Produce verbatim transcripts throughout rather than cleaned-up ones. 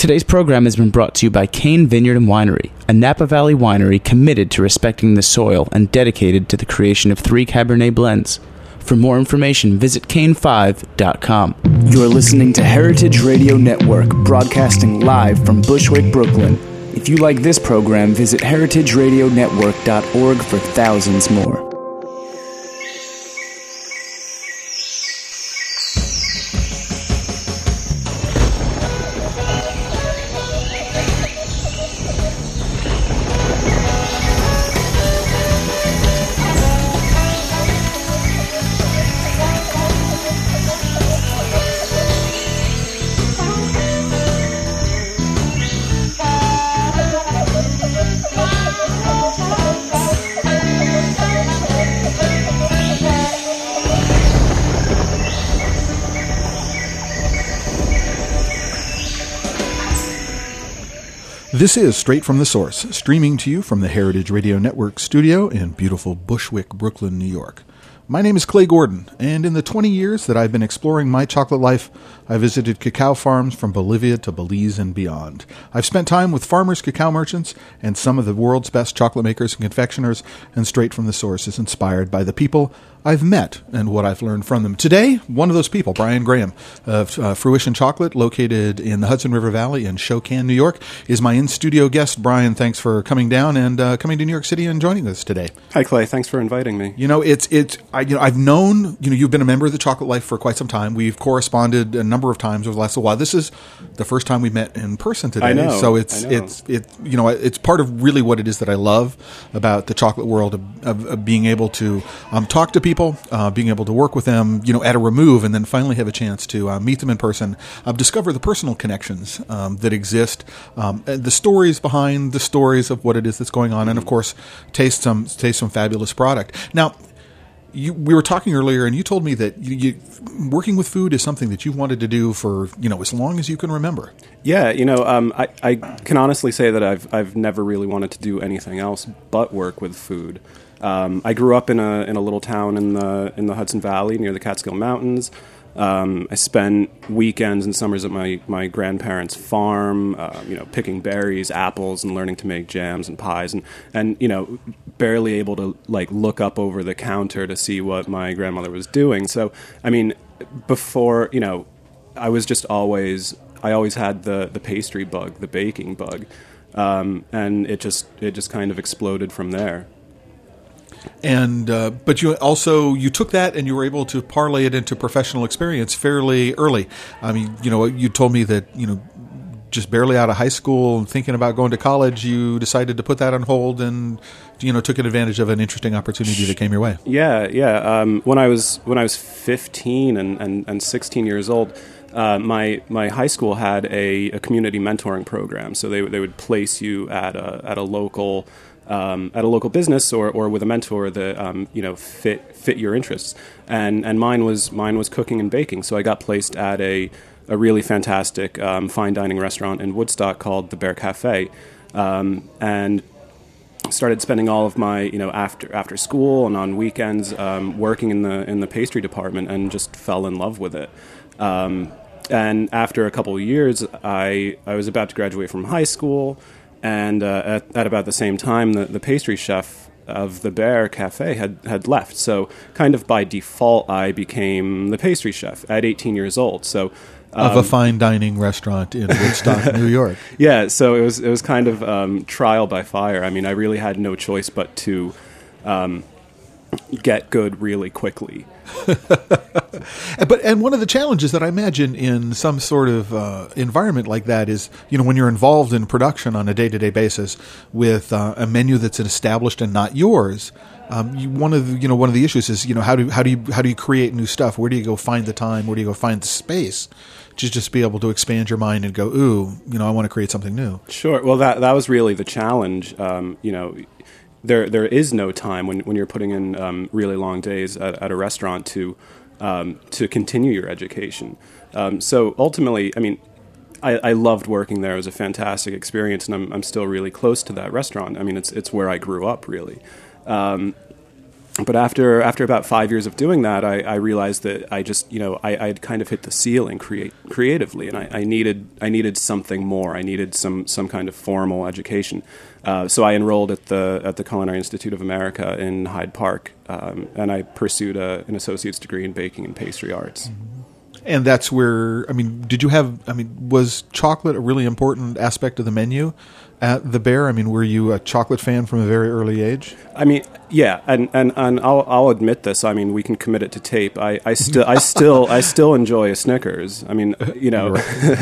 Today's program has been brought to you by Cane Vineyard and Winery, a Napa Valley winery committed to respecting the soil and dedicated to the creation of three Cabernet blends. For more information, visit cane five dot com. You're listening to Heritage Radio Network, broadcasting live from Bushwick, Brooklyn. If you like this program, visit heritage radio network dot org for thousands more. This is Straight from the Source, streaming to you from the Heritage Radio Network studio in beautiful Bushwick, Brooklyn, New York. My name is Clay Gordon, and in the twenty years that I've been exploring my chocolate life, I visited cacao farms from Bolivia to Belize and beyond. I've spent time with farmers, cacao merchants, and some of the world's best chocolate makers and confectioners, and Straight from the Source is inspired by the people I've met and what I've learned from them. Today, one of those people, Brian Graham of uh, Fruition Chocolate, located in the Hudson River Valley in Shokan, New York, is my in-studio guest. Brian, thanks for coming down and uh, coming to New York City and joining us today. Hi, Clay. Thanks for inviting me. You know, it's it's I, you know I've known you know you've been a member of the Chocolate Life for quite some time. We've corresponded a number of times over the last little while. This is the first time we met in person today. I know. So it's I know. it's it you know it's part of really what it is that I love about the chocolate world of, of, of being able to um, talk to people, uh, being able to work with them, you know, at a remove, and then finally have a chance to uh, meet them in person, uh, discover the personal connections um, that exist, um, the stories behind the stories of what it is that's going on, and of course, taste some taste some fabulous product. Now, you, we were talking earlier, and you told me that you, you, working with food is something that you wanted to do for you know as long as you can remember. Yeah, you know, um, I, I can honestly say that I've I've never really wanted to do anything else but work with food. Um, I grew up in a in a little town in the in the Hudson Valley near the Catskill Mountains. Um, I spent weekends and summers at my, my grandparents' farm, uh, you know, picking berries, apples, and learning to make jams and pies, and, and you know, barely able to like look up over the counter to see what my grandmother was doing. So, I mean, before you know, I was just always I always had the the pastry bug, the baking bug, um, and it just it just kind of exploded from there. And uh, but you also you took that and you were able to parlay it into professional experience fairly early. I mean, you know, you told me that you know just barely out of high school and thinking about going to college, you decided to put that on hold and you know took advantage of an interesting opportunity that came your way. Yeah, yeah. Um, when I was when I was fifteen and, and, and sixteen years old. Uh, my my high school had a, a community mentoring program, so they they would place you at a at a local um, at a local business or, or with a mentor that um, you know fit fit your interests, and and mine was mine was cooking and baking. So I got placed at a a really fantastic um, fine dining restaurant in Woodstock called the Bear Cafe, um, and started spending all of my you know after after school and on weekends um, working in the in the pastry department, and just fell in love with it. Um, And after a couple of years, I, I was about to graduate from high school, and uh, at, at about the same time, the, the pastry chef of the Bear Cafe had, had left. So kind of by default, I became the pastry chef at eighteen years old. So um, of a fine dining restaurant in Woodstock, New York. Yeah, so it was it was kind of um, trial by fire. I mean, I really had no choice but to um, get good really quickly. But and one of the challenges that I imagine in some sort of uh, environment like that is, you know, when you're involved in production on a day-to-day basis with uh, a menu that's established and not yours. Um, you, one of the, you know one of the issues is you know how do how do you how do you create new stuff? Where do you go find the time? Where do you go find the space to just be able to expand your mind and go, ooh, you know, I want to create something new. Sure. Well, that that was really the challenge. Um, you know. There, there is no time when, when you're putting in um, really long days at, at a restaurant to um, to continue your education. Um, so ultimately, I mean, I, I loved working there. It was a fantastic experience, and I'm I'm still really close to that restaurant. I mean, it's it's where I grew up, really. Um, but after after about five years of doing that, I, I realized that I just you know I I'd kind of hit the ceiling create creatively, and I, I needed I needed something more. I needed some some kind of formal education. Uh, so I enrolled at the at the Culinary Institute of America in Hyde Park, um, and I pursued a, an associate's degree in baking and pastry arts. And that's where, I mean, did you have, I mean, was chocolate a really important aspect of the menu at the Bear? I mean, were you a chocolate fan from a very early age? I mean, yeah, and, and, and I'll I'll admit this. I mean, we can commit it to tape. I, I still I still I still enjoy a Snickers. I mean, you know,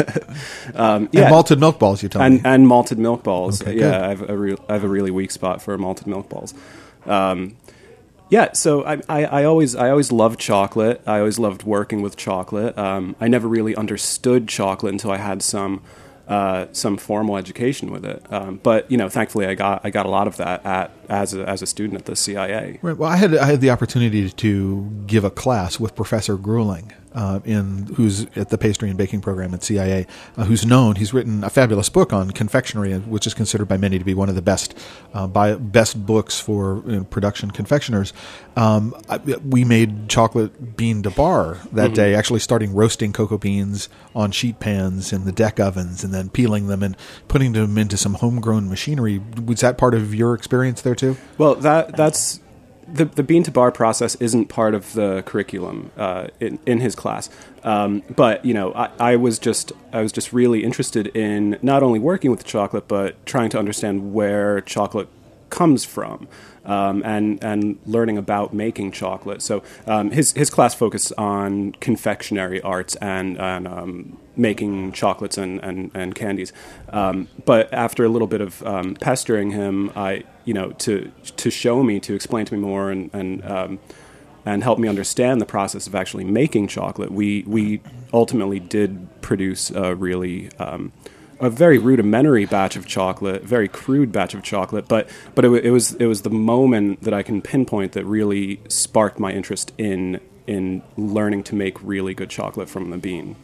um, yeah, and malted milk balls. You tell and, me, and malted milk balls. Okay, yeah, good. I have a real I have a really weak spot for malted milk balls. Um, Yeah, so I, I, I always I always loved chocolate. I always loved working with chocolate. Um, I never really understood chocolate until I had some uh, some formal education with it. Um, but you know, thankfully, I got I got a lot of that at as a, as a student at the C I A. Right. Well, I had I had the opportunity to give a class with Professor Grueling, uh, in who's at the pastry and baking program at C I A, uh, who's known. He's written a fabulous book on confectionery, which is considered by many to be one of the best uh, by, best books for you know, production confectioners. Um, I, we made chocolate bean to bar that mm-hmm. day, actually starting roasting cocoa beans on sheet pans in the deck ovens, and then peeling them and putting them into some homegrown machinery. Was that part of your experience there too? Well, that that's. The, the bean to bar process isn't part of the curriculum uh, in, in his class, um, but you know I, I was just I was just really interested in not only working with chocolate but trying to understand where chocolate comes from, um, and and learning about making chocolate. So um, his his class focused on confectionery arts and and um, making chocolates and and, and candies. Um, but after a little bit of um, pestering him, I you know to to show me, to explain to me more, and and um, and help me understand the process of actually making chocolate, we we ultimately did produce a really um, a very rudimentary batch of chocolate, very crude batch of chocolate, but but it, it was it was the moment that I can pinpoint that really sparked my interest in in learning to make really good chocolate from the bean.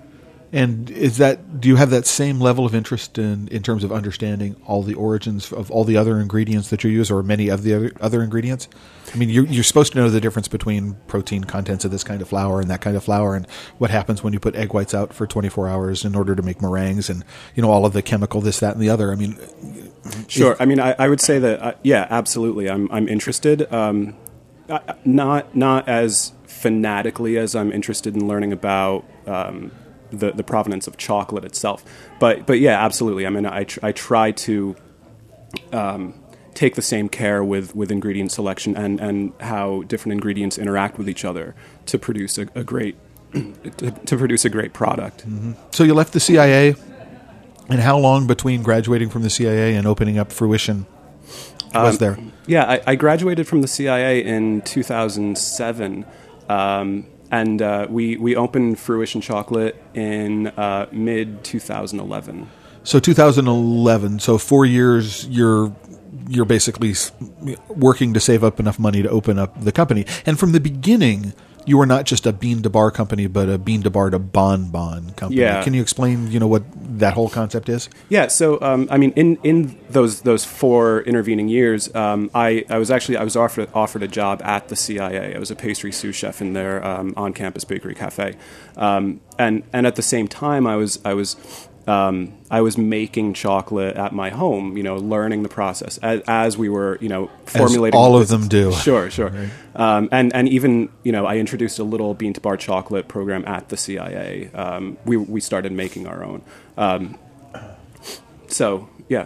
And is that, do you have that same level of interest in, in terms of understanding all the origins of all the other ingredients that you use, or many of the other, other ingredients? I mean, you're, you're supposed to know the difference between protein contents of this kind of flour and that kind of flour, and what happens when you put egg whites out for twenty-four hours in order to make meringues, and you know all of the chemical this, that, and the other. I mean, sure. If, I mean, I, I would say that uh, yeah, absolutely. I'm I'm interested. Um, not not as fanatically as I'm interested in learning about. Um, The, the provenance of chocolate itself, but but yeah, absolutely. I mean, I tr- I try to um, take the same care with, with ingredient selection and, and how different ingredients interact with each other to produce a, a great to, to produce a great product. Mm-hmm. So you left the C I A, and how long between graduating from the C I A and opening up Fruition was um, there? Yeah, I, I graduated from the C I A in two thousand seven. Um, And uh, we, we opened Fruition Chocolate in uh, mid twenty eleven. So two thousand eleven. So four years. You're you're basically working to save up enough money to open up the company. And from the beginning, you were not just a bean to bar company, but a bean to bar to bonbon company. Yeah. Can you explain, you know, what that whole concept is? Yeah. So, um, I mean, in, in those those four intervening years, um, I, I was actually I was offered offered a job at the C I A. I was a pastry sous chef in their um, on-campus bakery cafe, um, and and at the same time, I was I was. Um, I was making chocolate at my home, you know, learning the process as, as we were, you know, formulating. As all of them do. Sure, sure. Right. Um, and, and even, you know, I introduced a little bean to bar chocolate program at the C I A. Um, we, we started making our own. Um, so, yeah.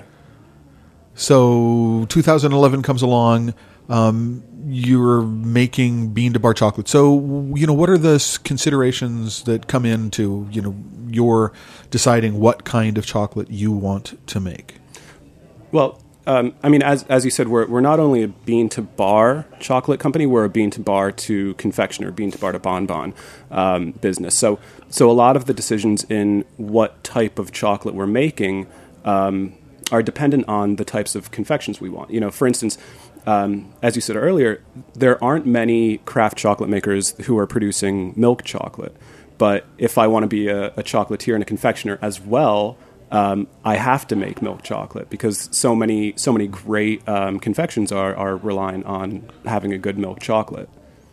So two thousand eleven comes along. Um, you're making bean to bar chocolate. So, you know, what are the considerations that come into, you know, your deciding what kind of chocolate you want to make? Well, um, I mean, as as you said, we're we're not only a bean to bar chocolate company, we're a bean to bar to confectioner, bean to bar to bonbon um, business. So, so a lot of the decisions in what type of chocolate we're making um, are dependent on the types of confections we want. You know, for instance. Um, as you said earlier, there aren't many craft chocolate makers who are producing milk chocolate. But if I want to be a, a chocolatier and a confectioner as well, um, I have to make milk chocolate because so many so many great um, confections are, are relying on having a good milk chocolate.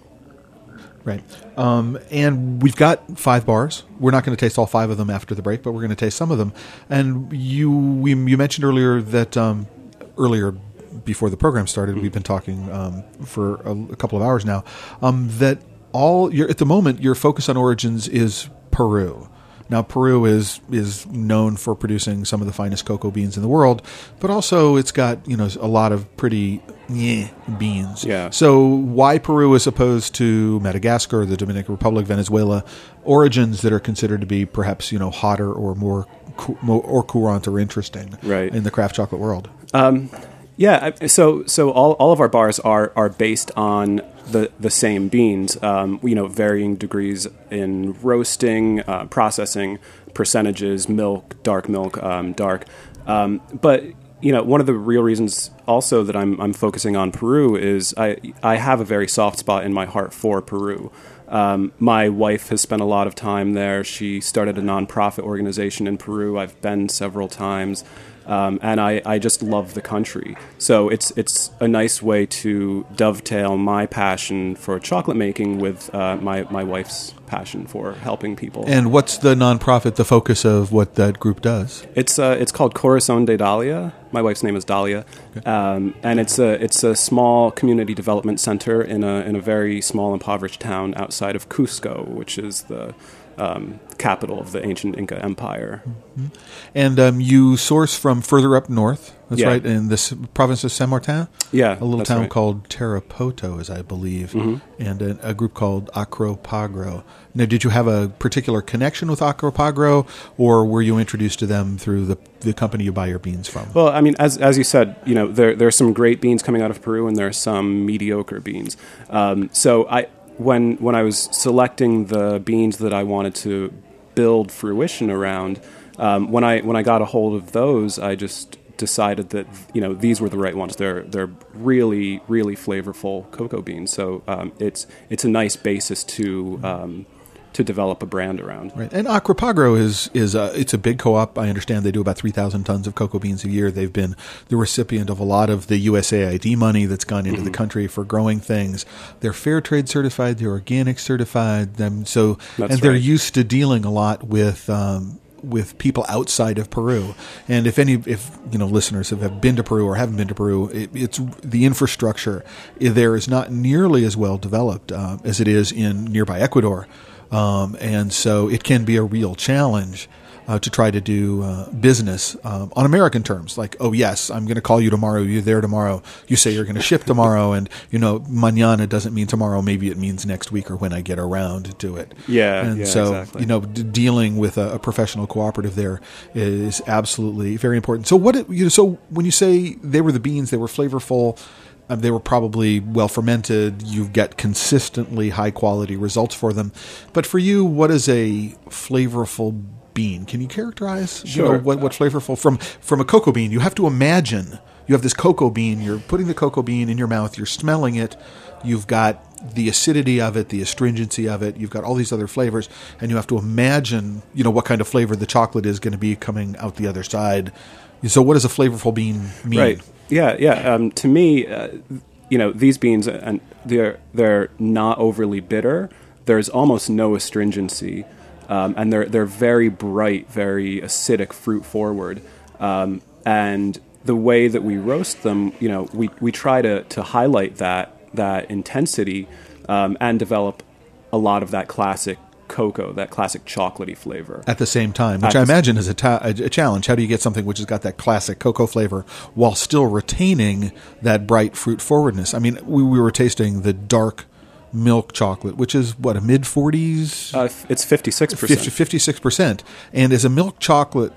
Right. Um, and we've got five bars. We're not going to taste all five of them after the break, but we're going to taste some of them. And you we, you mentioned earlier that um, earlier before the program started, mm-hmm. we've been talking um, for a, a couple of hours now, um, that all your, at the moment your focus on origins is Peru. Now, Peru is is known for producing some of the finest cocoa beans in the world, but also it's got, you know, a lot of pretty yeah, beans. Yeah. So why Peru as opposed to Madagascar, the Dominican Republic, Venezuela, origins that are considered to be perhaps, you know, hotter or more or courant or interesting right. in the craft chocolate world? Um, yeah. So so all all of our bars are are based on the the same beans, um, you know, varying degrees in roasting, uh, processing, percentages, milk, dark milk, um, dark. Um, but you know, one of the real reasons also that I'm I'm focusing on Peru is I I have a very soft spot in my heart for Peru. Um, my wife has spent a lot of time there. She started a nonprofit organization in Peru. I've been several times. Um, and I, I just love the country. So it's it's a nice way to dovetail my passion for chocolate making with uh, my, my wife's passion for helping people. And what's the nonprofit, the focus of what that group does? It's uh, it's called Corazón de Dalia. My wife's name is Dalia. Okay. Um, and it's a it's a small community development center in a in a very small impoverished town outside of Cusco, which is the Um, capital of the ancient Inca Empire. Mm-hmm. And um, you source from further up north, that's yeah. right, in this province of San Martin? Yeah, a little town right. called Tarapoto, as I believe, mm-hmm. and a, a group called Acropagro. Now, did you have a particular connection with Acropagro, or were you introduced to them through the the company you buy your beans from? Well, I mean, as as you said, you know, there there are some great beans coming out of Peru, and there are some mediocre beans. Um, so I. When when I was selecting the beans that I wanted to build fruition around, um, when I when I got a hold of those, I just decided that, you know, these were the right ones. They're they're really really flavorful cocoa beans. So um, it's it's a nice basis to um, to develop a brand around. Right. And Acropagro is is a, it's a big co-op. I understand they do about three thousand tons of cocoa beans a year. They've been the recipient of a lot of the U S A I D money that's gone into mm-hmm. the country for growing things. They're fair trade certified. They're organic certified. Them so that's and they're right. used to dealing a lot with. Um, with people outside of Peru. And if any, if, you know, listeners have, have been to Peru or haven't been to Peru, it, it's the infrastructure there is not nearly as well developed uh, as it is in nearby Ecuador. Um, and so it can be a real challenge uh, to try to do uh, business um, on American terms. Like, oh, yes, I'm going to call you tomorrow. You're there tomorrow. You say you're going to ship tomorrow. And, you know, mañana doesn't mean tomorrow. Maybe it means next week or when I get around to it. Yeah, and yeah, so, exactly. you know, d- dealing with a, a professional cooperative there is absolutely very important. So what? It, you know, so when you say they were the beans, they were flavorful, Um, they were probably well fermented. You get consistently high quality results for them. But for you, what is a flavorful bean? Can you characterize Sure. you know, what, what flavorful from from a cocoa bean? You have to imagine you have this cocoa bean. You're putting the cocoa bean in your mouth. You're smelling it. You've got the acidity of it, the astringency of it. You've got all these other flavors, and you have to imagine, you know, what kind of flavor the chocolate is going to be coming out the other side. So, what does a flavorful bean mean? Right. Yeah, yeah. Um, to me, uh, you know, these beans, and they're they're not overly bitter. There's almost no astringency, um, and they're they're very bright, very acidic, fruit forward. Um, and the way that we roast them, you know, we, we try to, to highlight that that intensity um, and develop a lot of that classic cocoa, that classic chocolatey flavor. At the same time, which At I the imagine is a, ta- a challenge. How do you get something which has got that classic cocoa flavor while still retaining that bright fruit forwardness? I mean, we, we were tasting the dark milk chocolate, which is, what, a mid forties? Uh, it's fifty-six percent. fifty-six percent. And as a milk chocolate,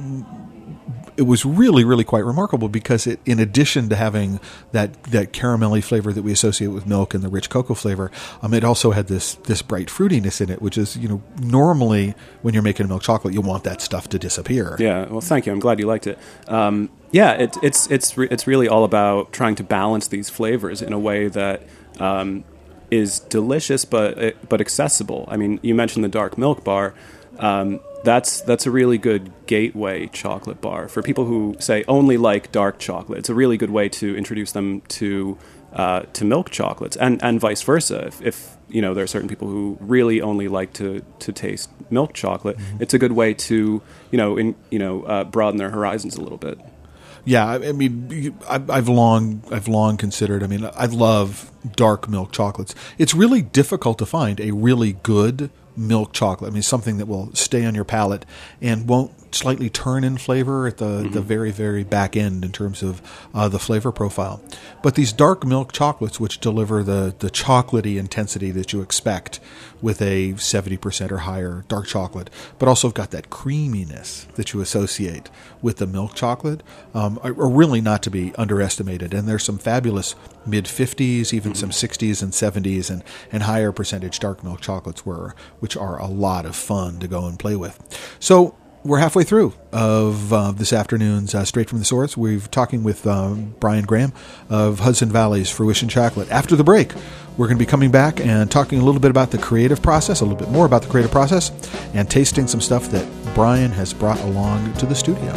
it was really, really quite remarkable because it, in addition to having that, that caramelly flavor that we associate with milk and the rich cocoa flavor, um, it also had this this bright fruitiness in it, which is, you know, normally when you're making a milk chocolate, you want that stuff to disappear. Yeah, well, thank you. I'm glad you liked it. Um, yeah, it, it's it's re- it's really all about trying to balance these flavors in a way that um, is delicious but but accessible. I mean, you mentioned the dark milk bar. Um, that's that's a really good gateway chocolate bar for people who say only like dark chocolate. It's a really good way to introduce them to uh, to milk chocolates, and, and vice versa. If, if you know there are certain people who really only like to, to taste milk chocolate, mm-hmm. it's a good way to you know in, you know uh, broaden their horizons a little bit. Yeah, I mean, I've long, I've long considered. I mean, I love dark milk chocolates. It's really difficult to find a really good milk chocolate. I mean, something that will stay on your palate and won't slightly turn in flavor at the, mm-hmm. the very, very back end in terms of uh, the flavor profile. But these dark milk chocolates, which deliver the, the chocolatey intensity that you expect with a seventy percent or higher dark chocolate, but also have got that creaminess that you associate with the milk chocolate, um, are, are really not to be underestimated. And there's some fabulous mid-fifties, even mm-hmm. some sixties and seventies and, and higher percentage dark milk chocolates, were, which are a lot of fun to go and play with. So we're halfway through of uh, this afternoon's uh, Straight from the Source. We're talking with uh, Brian Graham of Hudson Valley's Fruition Chocolate. After the break, we're going to be coming back and talking a little bit about the creative process, a little bit more about the creative process, and tasting some stuff that Brian has brought along to the studio.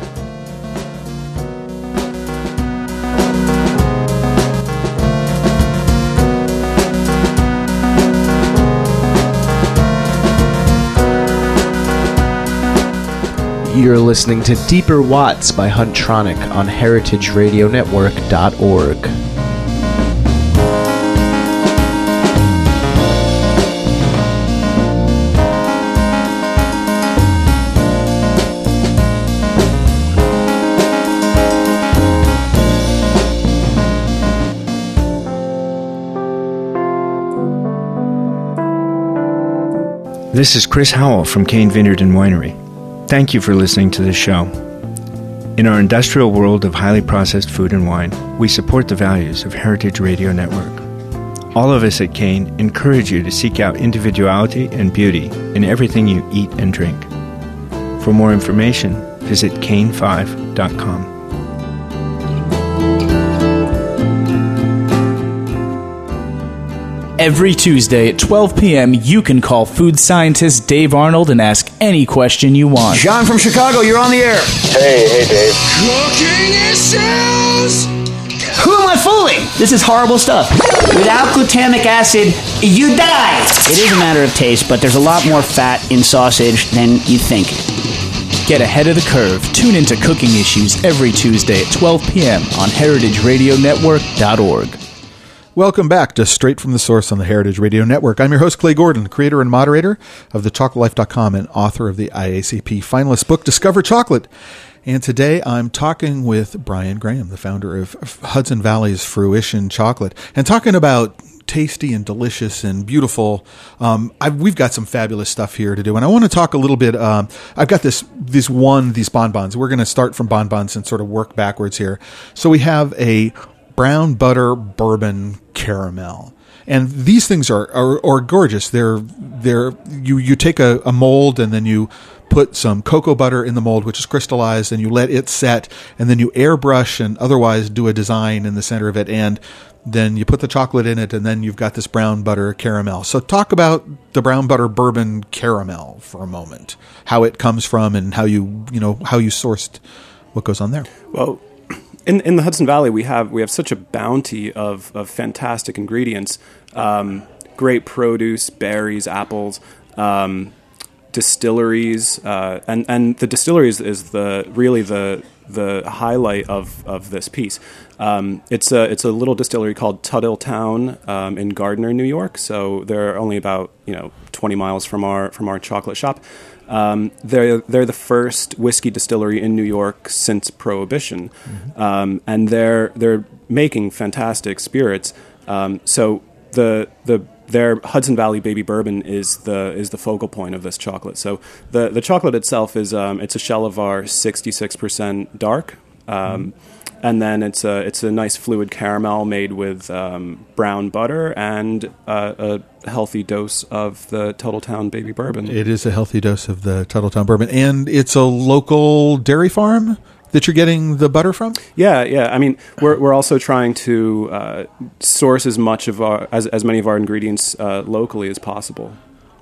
You're listening to Deeper Watts by Huntronic on heritage radio network dot org. This is Chris Howell from Cane Vineyard and Winery. Thank you for listening to this show. In our industrial world of highly processed food and wine, we support the values of Heritage Radio Network. All of us at Cane encourage you to seek out individuality and beauty in everything you eat and drink. For more information, visit cane five dot com. Every Tuesday at twelve p.m., you can call food scientist Dave Arnold and ask any question you want. John from Chicago, you're on the air. Hey, hey, Dave. Cooking issues! Who am I fooling? This is horrible stuff. Without glutamic acid, you die. It is a matter of taste, but there's a lot more fat in sausage than you think. Get ahead of the curve. Tune into Cooking Issues every Tuesday at twelve p.m. on heritage radio network dot org. Welcome back to Straight from the Source on the Heritage Radio Network. I'm your host, Clay Gordon, creator and moderator of the chocolate life dot com and author of the I A C P finalist book, Discover Chocolate. And today I'm talking with Brian Graham, the founder of Hudson Valley's Fruition Chocolate, and talking about tasty and delicious and beautiful. Um, I've, we've got some fabulous stuff here to do, and I want to talk a little bit. Um, I've got this, this one, these bonbons. We're going to start from bonbons and sort of work backwards here. So we have a brown butter bourbon caramel. And these things are, are, are gorgeous. They're, they're, you, you take a, a mold and then you put some cocoa butter in the mold, which is crystallized, and you let it set, and then you airbrush and otherwise do a design in the center of it. And then you put the chocolate in it, and then you've got this brown butter caramel. So talk about the brown butter bourbon caramel for a moment, how it comes from and how you, you know, how you sourced what goes on there. Well, In in the Hudson Valley, we have we have such a bounty of, of fantastic ingredients, um, great produce, berries, apples, um, distilleries, uh, and and the distilleries is the really the the highlight of, of this piece. Um, it's a it's a little distillery called Tuttletown um, in Gardner, New York. So they're only about you know twenty miles from our from our chocolate shop. Um, they're they're the first whiskey distillery in New York since Prohibition, mm-hmm. um, and they're they're making fantastic spirits. Um, so the the their Hudson Valley Baby Bourbon is the is the focal point of this chocolate. So the the chocolate itself is um, it's a Chelavar sixty-six percent dark. Um, mm-hmm. And then it's a it's a nice fluid caramel made with um, brown butter and uh, a healthy dose of the Tuttletown Baby Bourbon. It is a healthy dose of the Tuttletown Bourbon, and it's a local dairy farm that you're getting the butter from? Yeah, yeah. I mean, we're we're also trying to uh, source as much of our as as many of our ingredients uh, locally as possible.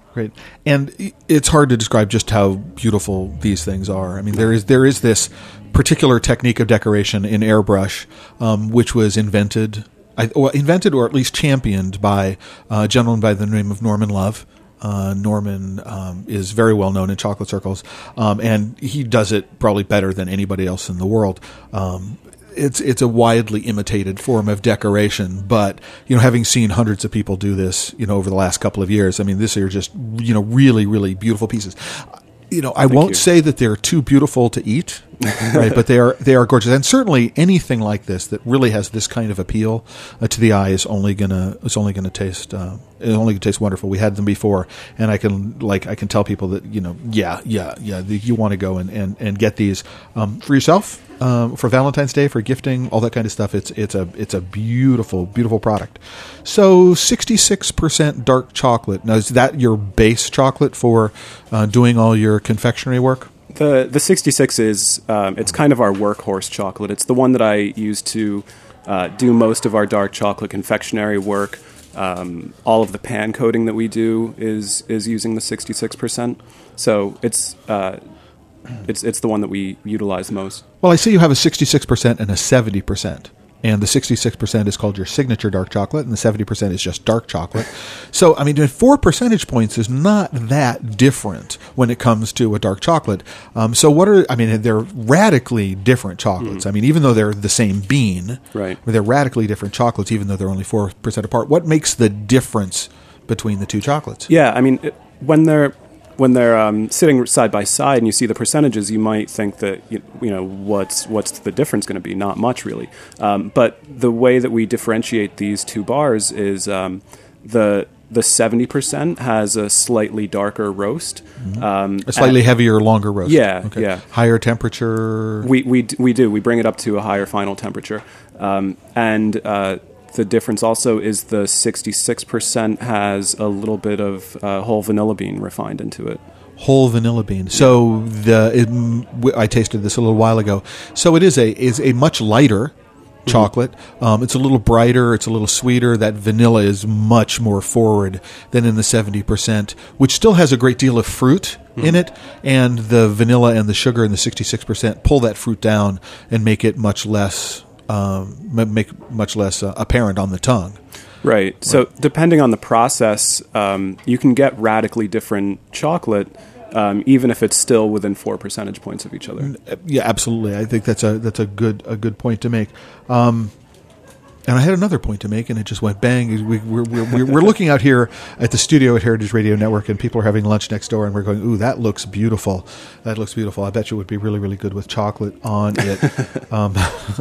Great. And i- it's hard to describe just how beautiful these things are. I mean, there is there is this particular technique of decoration in airbrush, um, which was invented, I, well, invented or at least championed by a gentleman by the name of Norman Love. Uh, Norman um, is very well known in chocolate circles, um, and he does it probably better than anybody else in the world. Um, it's it's a widely imitated form of decoration, but you know, having seen hundreds of people do this, you know, over the last couple of years, I mean, these are just you know really really beautiful pieces. You know, I Thank won't you. say that they're too beautiful to eat, right? But they are they are gorgeous, and certainly anything like this that really has this kind of appeal uh, to the eye is only gonna is only gonna taste uh, is only gonna taste wonderful. We had them before, and I can like I can tell people that you know yeah yeah yeah the, you want to go and, and, and get these um, for yourself. Um, for Valentine's Day, for gifting, all that kind of stuff. It's it's a it's a beautiful beautiful product. So sixty-six percent dark chocolate. Now, is that your base chocolate for uh, doing all your confectionery work? The the sixty-six is um, it's kind of our workhorse chocolate. It's the one that I use to uh, do most of our dark chocolate confectionery work. Um, all of the pan coating that we do is is using the sixty-six percent. So it's uh, it's it's the one that we utilize most. Well, I see you have a sixty-six percent and a seventy percent. And the sixty-six percent is called your signature dark chocolate, and the seventy percent is just dark chocolate. So, I mean, four percentage points is not that different when it comes to a dark chocolate. Um, so what are, I mean, they're radically different chocolates. Mm. I mean, even though they're the same bean, right. they're radically different chocolates, even though they're only four percent apart. What makes the difference between the two chocolates? Yeah, I mean, it, when they're... When they're um, sitting side by side and you see the percentages, you might think that you, you know what's what's the difference going to be? Not much, really. Um, but the way that we differentiate these two bars is um, the the seventy percent has a slightly darker roast, mm-hmm. um, a slightly heavier, longer roast. Yeah, okay. yeah. Higher temperature. We we we do. We bring it up to a higher final temperature, um, and. Uh, The difference also is the sixty-six percent has a little bit of uh, whole vanilla bean refined into it. Whole vanilla bean. So the it, I tasted this a little while ago. So it is a is a much lighter chocolate. Mm-hmm. Um, it's a little brighter. It's a little sweeter. That vanilla is much more forward than in the seventy percent, which still has a great deal of fruit mm-hmm. in it. And the vanilla and the sugar in the sixty-six percent pull that fruit down and make it much less. Um, make much less uh, apparent on the tongue. Right. So right. depending on the process, um, you can get radically different chocolate, um, even if it's still within four percentage points of each other. Yeah, absolutely. I think that's a that's a good a good point to make. Um, and I had another point to make, and it just went bang. We, we're, we're, we're looking out here at the studio at Heritage Radio Network, and people are having lunch next door, and we're going, ooh, that looks beautiful. That looks beautiful. I bet you it would be really, really good with chocolate on it. um,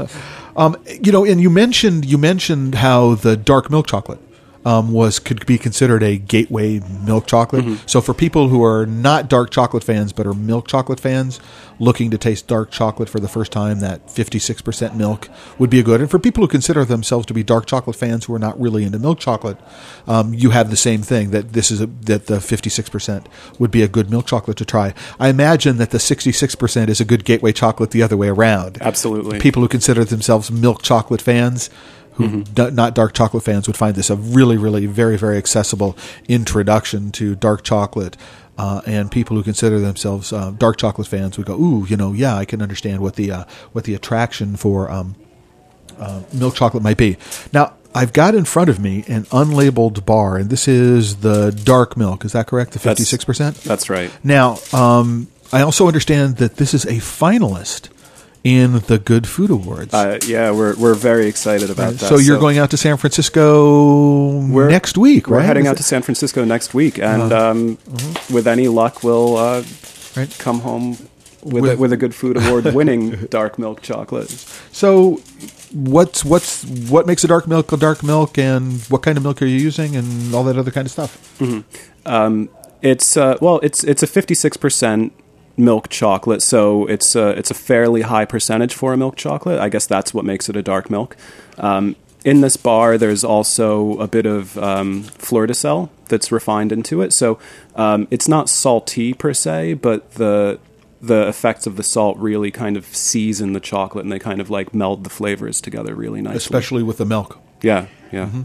um, you know, and you mentioned you mentioned how the dark milk chocolate um, was could be considered a gateway milk chocolate. Mm-hmm. So for people who are not dark chocolate fans but are milk chocolate fans, looking to taste dark chocolate for the first time, that fifty-six percent milk would be a good. And for people who consider themselves to be dark chocolate fans who are not really into milk chocolate, um, you have the same thing, that this is a, that the fifty-six percent would be a good milk chocolate to try. I imagine that the sixty-six percent is a good gateway chocolate the other way around. Absolutely. People who consider themselves milk chocolate fans who mm-hmm. d- not dark chocolate fans would find this a really, really very, very accessible introduction to dark chocolate. Uh, and people who consider themselves uh, dark chocolate fans would go, ooh, you know, yeah, I can understand what the uh, what the attraction for um, uh, milk chocolate might be. Now, I've got in front of me an unlabeled bar, and this is the dark milk. Is that correct? The fifty-six percent? That's, that's right. Now, um, I also understand that this is a finalist in the Good Food Awards. Uh, yeah, we're we're very excited about that. So you're so going out to San Francisco next week, we're right? We're heading Is out it? to San Francisco next week, and uh, um, uh-huh. with any luck, we'll uh, right. come home with with, a, with a Good Food Award winning dark milk chocolate. So, what's what's what makes a dark milk a dark milk, and what kind of milk are you using, and all that other kind of stuff? Mm-hmm. Um, it's uh, well, it's it's a fifty-six percent. Milk chocolate, so it's a, it's a fairly high percentage for a milk chocolate. I guess that's what makes it a dark milk. Um, in this bar, there's also a bit of um, fleur de sel that's refined into it. So um, it's not salty per se, but the the effects of the salt really kind of season the chocolate, and they kind of like meld the flavors together really nicely. Especially with the milk. Yeah, yeah. Mm-hmm.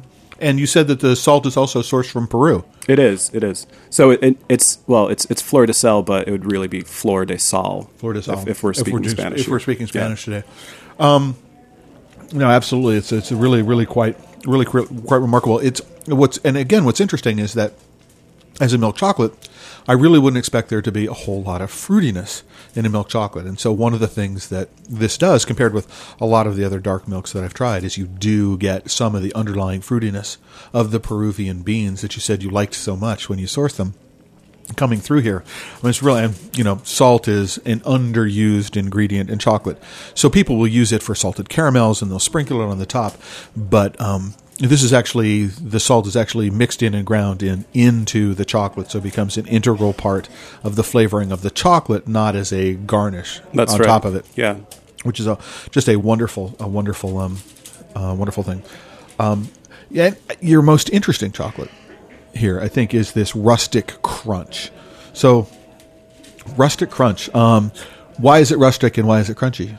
And you said that the salt is also sourced from Peru. It is. It is. So it, it, it's well, it's it's flor de sal, but it would really be flor de sal. Flor de sal. If, if we're speaking if we're, Spanish. If here. we're speaking Spanish yeah. today. Um, no, absolutely. It's it's really really quite really quite remarkable. It's what's and again what's interesting is that as a milk chocolate, I really wouldn't expect there to be a whole lot of fruitiness in a milk chocolate. And so one of the things that this does, compared with a lot of the other dark milks that I've tried, is you do get some of the underlying fruitiness of the Peruvian beans that you said you liked so much when you sourced them coming through here. I mean, it's really, and, you know, salt is an underused ingredient in chocolate. So people will use it for salted caramels and they'll sprinkle it on the top. But, um, this is actually, the salt is actually mixed in and ground in into the chocolate, so it becomes an integral part of the flavoring of the chocolate, not as a garnish That's on right. top of it. Yeah. Which is a, just a wonderful, a wonderful, um, uh, wonderful thing. Um, yeah, your most interesting chocolate here, I think, is this rustic crunch. So, rustic crunch. Um, why is it rustic and why is it crunchy?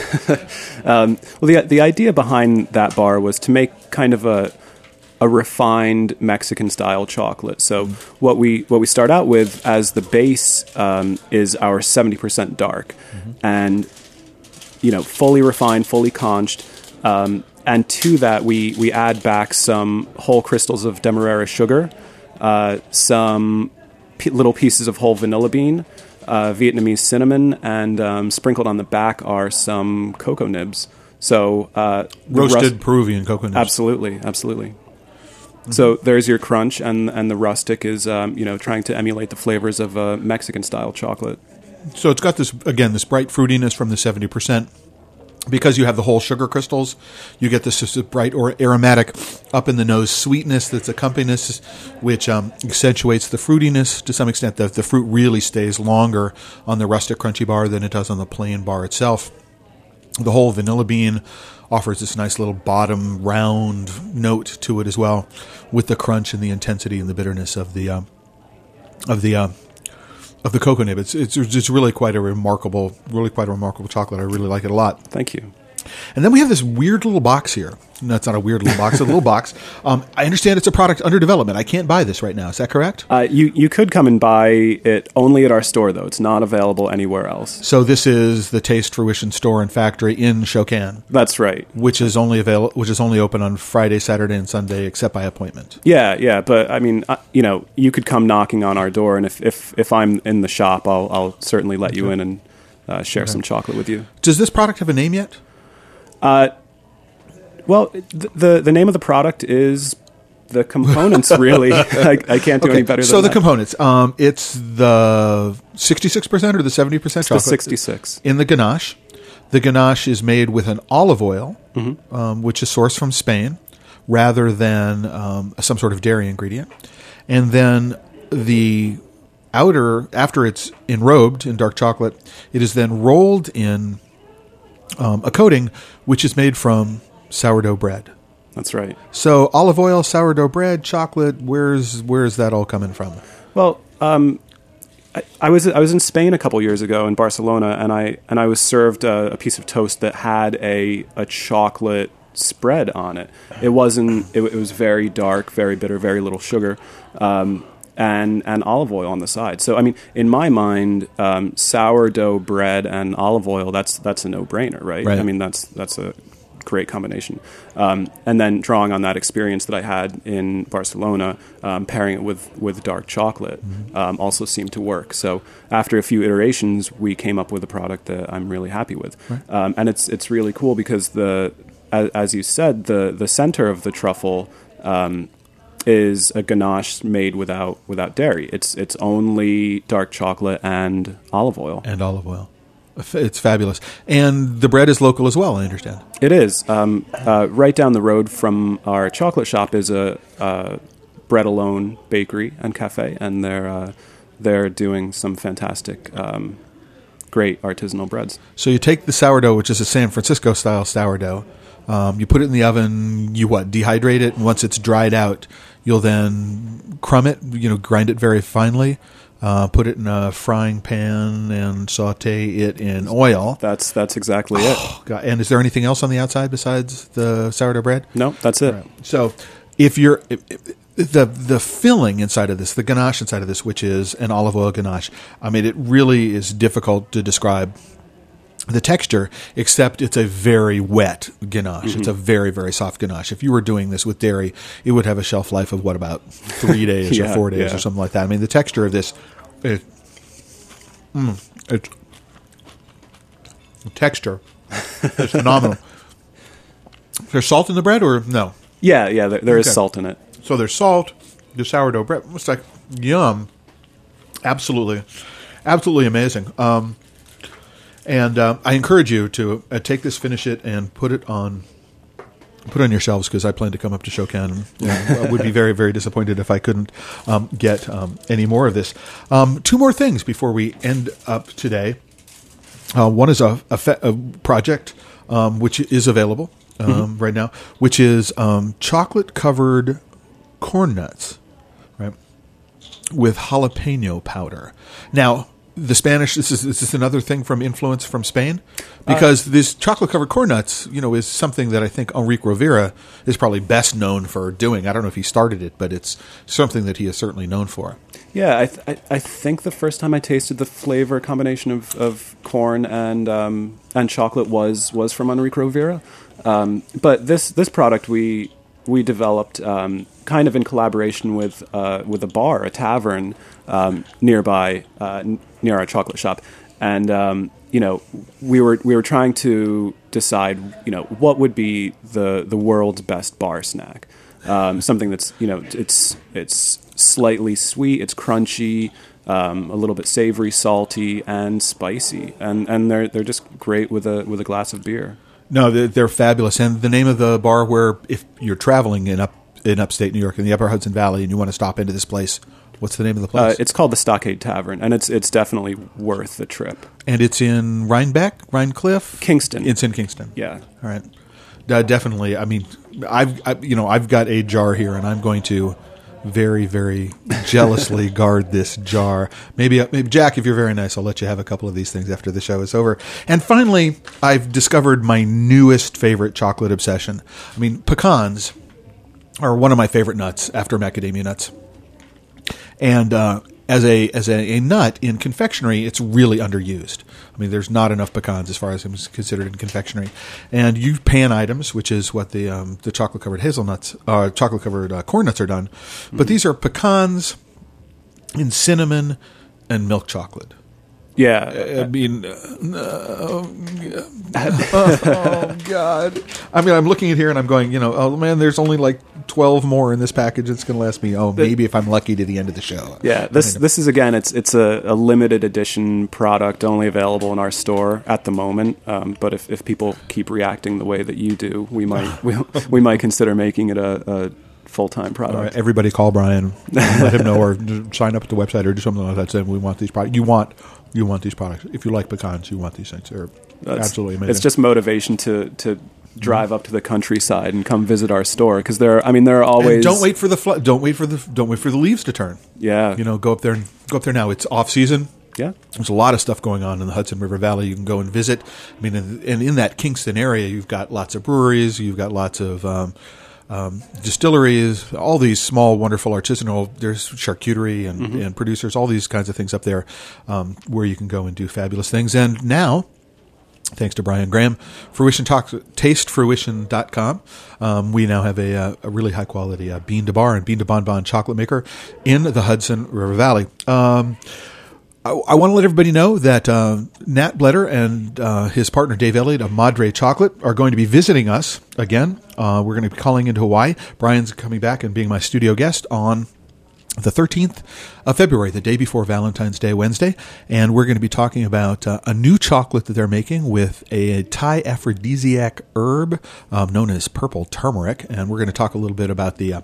um, well, the the idea behind that bar was to make kind of a a refined Mexican style chocolate. So mm. what we what we start out with as the base um, is our seventy percent dark, mm-hmm. and you know, fully refined, fully conched. Um, and to that, we we add back some whole crystals of demerara sugar, uh, some p- little pieces of whole vanilla bean. Uh, Vietnamese cinnamon, and um, sprinkled on the back are some cocoa nibs. So uh, roasted rust- Peruvian cocoa nibs. Absolutely, absolutely. Mm-hmm. So there's your crunch, and and the rustic is um, you know, trying to emulate the flavors of a Mexican style chocolate. So it's got this, again, this bright fruitiness from the seventy percent. Because you have the whole sugar crystals, you get this, this bright or aromatic up in the nose sweetness that's accompanying this, which um, accentuates the fruitiness to some extent. The, the fruit really stays longer on the rustic crunchy bar than it does on the plain bar itself. The whole vanilla bean offers this nice little bottom round note to it as well, with the crunch and the intensity and the bitterness of the um, of the. Uh, Of the cocoa nib. It's, it's it's really quite a remarkable, really quite a remarkable chocolate. I really like it a lot. Thank you. And then we have this weird little box here. No, it's not a weird little box. It's a little box. Um, I understand it's a product under development. I can't buy this right now. Is that correct? Uh, you you could come and buy it only at our store, though. It's not available anywhere else. So this is the Taste Fruition store and factory in Shokan. That's right. Which is only available. Which is only open on Friday, Saturday, and Sunday, except by appointment. Yeah, yeah. But I mean, uh, you know, you could come knocking on our door, and if if, if I'm in the shop, I'll I'll certainly let you in and uh, share Okay. some chocolate with you. Does this product have a name yet? Uh, well, the, the the name of the product is the components. Really, I, I can't do Okay, any better. So than the that. components. Um, it's the sixty-six percent or the seventy percent It's the chocolate. sixty-six In the ganache. The ganache is made with an olive oil, mm-hmm. um, which is sourced from Spain, rather than um, some sort of dairy ingredient. And then the outer, after it's enrobed in dark chocolate, it is then rolled in um, a coating which is made from sourdough bread. That's right. So olive oil, sourdough bread, chocolate, where's where's that all coming from? Well, um, I, I was I was in Spain a couple years ago in Barcelona, and I and I was served a, a piece of toast that had a a chocolate spread on it. It wasn't. It, it was very dark, very bitter, very little sugar, um, and and olive oil on the side. So I mean, in my mind, um, sourdough bread and olive oil that's that's a no brainer, right? Right. I mean, that's that's a great combination. Um, and then drawing on that experience that I had in Barcelona, um, pairing it with, with dark chocolate mm-hmm. um, also seemed to work. So after a few iterations, we came up with a product that I'm really happy with. Right. Um, and it's it's really cool because the as, as you said, the the center of the truffle um, is a ganache made without without dairy. It's it's only dark chocolate and olive oil. And olive oil. It's fabulous. And the bread is local as well, I understand. It is. Um, uh, right down the road from our chocolate shop is a uh, Bread Alone bakery and cafe, and they're uh, they're doing some fantastic, um, great artisanal breads. So you take the sourdough, which is a San Francisco style sourdough, um, you put it in the oven, you what, dehydrate it, and once it's dried out, you'll then crumb it, you know, grind it very finely. Uh, put it in a frying pan and saute it in oil. That's that's exactly it. God. And is there anything else on the outside besides the sourdough bread? No, that's it. Right. So if you're if, the the filling inside of this, the ganache inside of this, which is an olive oil ganache, I mean, it really is difficult to describe the texture, except it's a very wet ganache. Mm-hmm. It's a very, very soft ganache. If you were doing this with dairy, it would have a shelf life of, what, about three days yeah, or four days yeah. or something like that. I mean, the texture of this, it, mm, it's, the texture is phenomenal. There's salt in the bread, or no? Yeah, yeah, there, there okay. is salt in it. So there's salt, the sourdough bread. It's like, yum. Absolutely. Absolutely amazing. Um, And uh, I encourage you to uh, take this, finish it, and put it on put it on your shelves, because I plan to come up to Shokan. And I would be very, very disappointed if I couldn't um, get um, any more of this. Um, two more things before we end up today. Uh, one is a, a, fe- a project um, which is available um, mm-hmm. right now, which is um, chocolate-covered corn nuts, right, with jalapeno powder. Now, the Spanish, this is this is another thing from influence from Spain, because uh, this chocolate-covered corn nuts, you know, is something that I think Enrique Rivera is probably best known for doing. I don't know if he started it, but it's something that he is certainly known for. Yeah, I th- I, I think the first time I tasted the flavor combination of, of corn and um, and chocolate was was from Enrique Rivera. Um, but this this product we we developed um, kind of in collaboration with uh, with a bar, a tavern um, nearby. Uh, near our chocolate shop, and um, you know, we were we were trying to decide, you know, what would be the the world's best bar snack, um, something that's, you know, it's it's slightly sweet, it's crunchy, um, a little bit savory, salty, and spicy, and and they're they're just great with a with a glass of beer. No, they're, they're fabulous, and the name of the bar, where if you're traveling in up in upstate New York in the Upper Hudson Valley and you want to stop into this place. What's the name of the place? Uh, it's called the Stockade Tavern, and it's it's definitely worth the trip. And it's in Rhinebeck, Rhinecliff, Kingston. It's in Kingston. Yeah. All right. Uh, definitely. I mean, I've I, you know I've got a jar here, and I'm going to very, very jealously guard this jar. Maybe maybe Jack, if you're very nice, I'll let you have a couple of these things after the show is over. And finally, I've discovered my newest favorite chocolate obsession. I mean, pecans are one of my favorite nuts after macadamia nuts. And uh, as a as a, a nut in confectionery, it's really underused. I mean, there's not enough pecans as far as it's considered in confectionery. And you pan items, which is what the um, the chocolate covered hazelnuts, uh, chocolate covered uh, corn nuts are done. Mm-hmm. But these are pecans in cinnamon and milk chocolate. Yeah, I mean, uh, oh, oh God! I mean, I'm looking at here and I'm going, you know, oh man, there's only like twelve more in this package. It's going to last me, oh, maybe if I'm lucky, to the end of the show. Yeah, this I mean, this is again, it's it's a, a limited edition product, only available in our store at the moment. Um, but if, if people keep reacting the way that you do, we might we, we might consider making it a. a full-time product. All right, everybody call Brian, let him know, or sign up at the website or do something like that saying we want these products. You want you want these products. If you like pecans, you want these things. They're That's, absolutely amazing. It's just motivation to to drive mm-hmm. up to the countryside and come visit our store, because there are, I mean, there are always and don't wait for the fl- don't wait for the don't wait for the leaves to turn. Yeah, you know, go up there and go up there now. It's off season. Yeah, there's a lot of stuff going on in the Hudson River Valley. You can go and visit. I mean, and in, in that Kingston area, you've got lots of breweries. You've got lots of um, Um, distilleries, all these small, wonderful artisanal, there's charcuterie and, mm-hmm. and producers, all these kinds of things up there um, where you can go and do fabulous things. And now, thanks to Brian Graham, Fruition Talk, taste fruition dot com, um, we now have a, a, a really high-quality uh, bean to bar and bean to bonbon chocolate maker in the Hudson River Valley. Um I, I want to let everybody know that uh, Nat Bletter and uh, his partner Dave Elliott of Madre Chocolate are going to be visiting us again. Uh, we're going to be calling into Hawaii. Brian's coming back and being my studio guest on the thirteenth of February, the day before Valentine's Day, Wednesday. And we're going to be talking about uh, a new chocolate that they're making with a Thai aphrodisiac herb um, known as purple turmeric. And we're going to talk a little bit about the uh,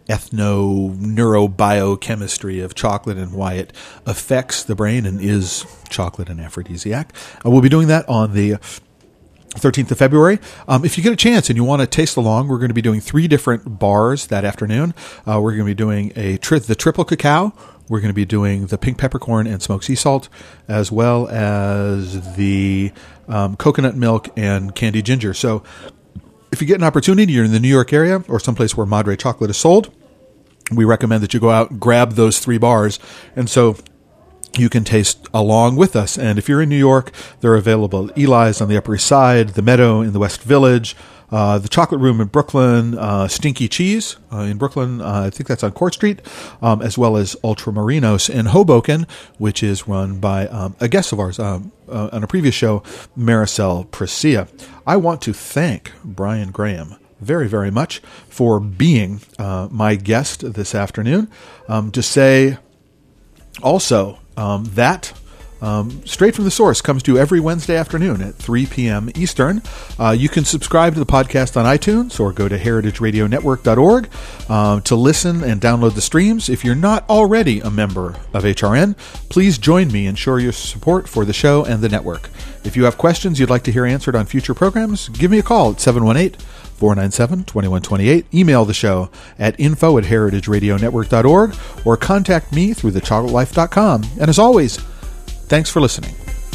ethno-neurobiochemistry of chocolate and why it affects the brain and is chocolate an aphrodisiac. Uh, we'll be doing that on the thirteenth of February. Um, if you get a chance and you want to taste along, we're going to be doing three different bars that afternoon. Uh, we're going to be doing a tri- the triple cacao. We're going to be doing the pink peppercorn and smoked sea salt, as well as the um, coconut milk and candied ginger. So if you get an opportunity, you're in the New York area or someplace where Madre chocolate is sold, we recommend that you go out and grab those three bars. And so you can taste along with us. And if you're in New York, they're available at Eli's on the Upper East Side, the Meadow in the West Village, uh, the Chocolate Room in Brooklyn, uh, Stinky Cheese uh, in Brooklyn, uh, I think that's on Court Street, um, as well as Ultramarinos in Hoboken, which is run by um, a guest of ours um, uh, on a previous show, Maricel Prescia. I want to thank Brian Graham very, very much for being uh, my guest this afternoon. Um, to say also um, that um, Straight from the Source comes to you every Wednesday afternoon at three p.m. Eastern. Uh, you can subscribe to the podcast on iTunes or go to heritage radio network dot org uh, to listen and download the streams. If you're not already a member of H R N, please join me and show your support for the show and the network. If you have questions you'd like to hear answered on future programs, give me a call at seven one eight, four nine seven, two one two eight. Email the show at info at heritage radio network dot org or contact me through the chocolate life dot com. And as always, thanks for listening.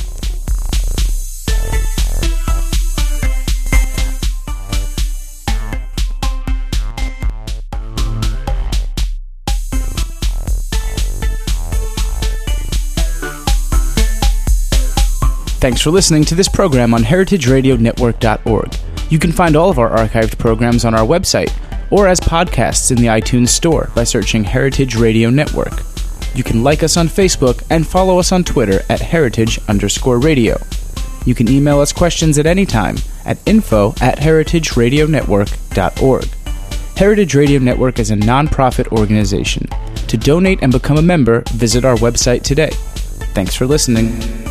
Thanks for listening to this program on heritage radio network dot org. You can find all of our archived programs on our website or as podcasts in the iTunes Store by searching Heritage Radio Network. You can like us on Facebook and follow us on Twitter at heritage underscore radio. You can email us questions at any time at info at heritage radio network dot org. Heritage Radio Network is a non-profit organization. To donate and become a member, visit our website today. Thanks for listening.